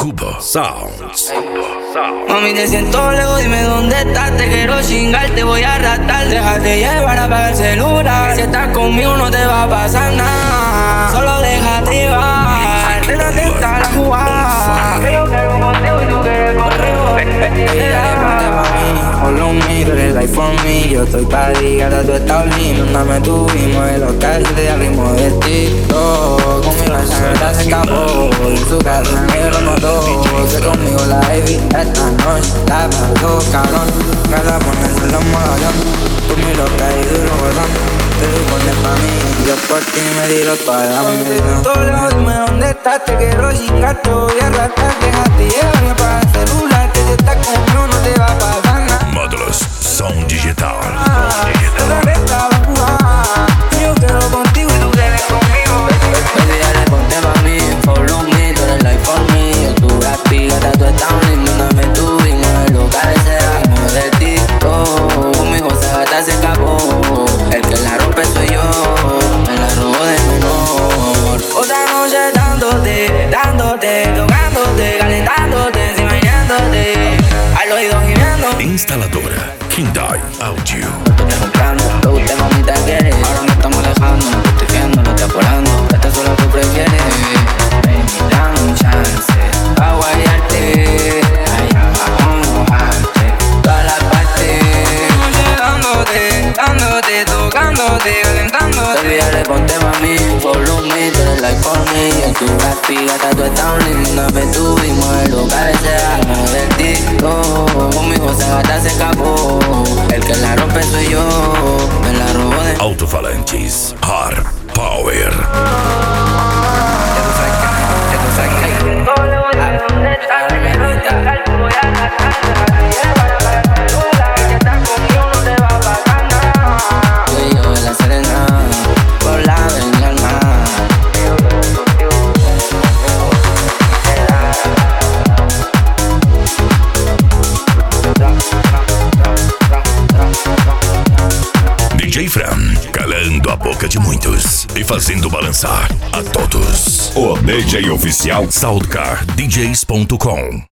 Cuba Sounds. Mami, te siento lejos, dime dónde estás. Te quiero chingar, te voy a arrastrar. Déjate llevar, apaga el celular. Si estás conmigo no te va a pasar nada. Solo déjate llevar. Nena, te está la jugada. Yo quiero contigo y tú quieres conmigo. Follow me, tú eres like for me. Yo estoy pa' ti, gata, tú estás lindo. Dame tu vimos el local, te abrimos el TikTok. Conmigo esa neta se escapó. En su casa me lo notó. Que conmigo la baby esta noche la pago, cabrón. Me la pones en los mogollón. Tú mi loca y duro botón. Te lo pones pa' mí, yo por ti me tiro toda la vida. Todo lejos, dime dónde estás. Te quiero chingar, te voy a arrastrar. Déjate llevar, apaga el celular. Que si estás conmigo no te va a pasar nada. Módulos Som Digital. Yo quiero contigo y tú quieres conmigo. Baby, dale, ponte pa' mí. Follow me, tú eres like for me. Yo tu rapi, gata, tú estás lindo. Dame tu vino, el local ese amo de TikTok. Conmigo esa gata se escapó. El que la rompe soy yo. Me la robo de menor. Otra noche dándote, tocándote, calentándote, imaginándote. Al oído gimiendo. Instaladora Hyundai Audio. Te estoy comprando, lo que usted mami te quiere. Ahora no estamos alejando, no te estoy viendo, no te apurando. Esta sola tú prefieres. Ven y dame un chance pa' guayarte. Allá abajo mojarte todas las partes. Dándote, tocándote, calentándote. Baby, dale, ponte pa' mí, follow me, tú eres like for me. Yo tu rapi, gata, tú estás lindo. Dame tu vimos el local ese amo del TikTok. Conmigo esa gata se escapó. El que la rompe soy yo. Me la robo de... Alto-falantes Hard Power. Yo en la serena, por la en el mar. DJ Fran, calando a boca de muitos e fazendo balançar a todos. O DJ oficial SoundCardDJs.com.